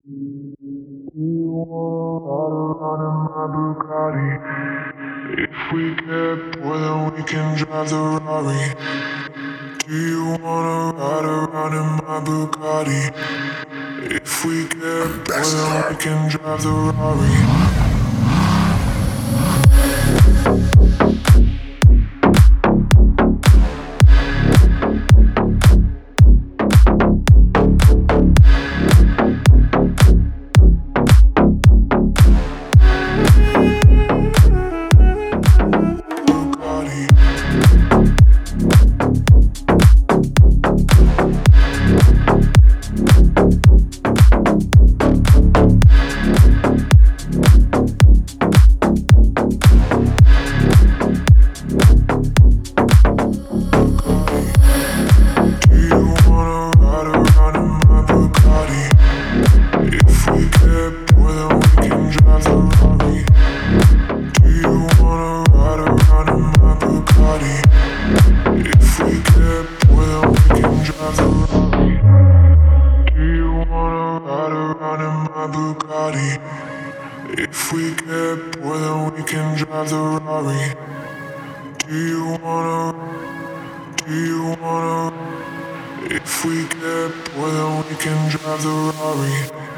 You wanna ride around in my Bugatti? If we get bored, then we can drive the Rari. Do you wanna ride around in my Bugatti? If we get bored, then we can drive the Rari. If we get bored, then we can drive the Rari. Do you wanna, do you wanna? If we get bored, then we can drive the Rari.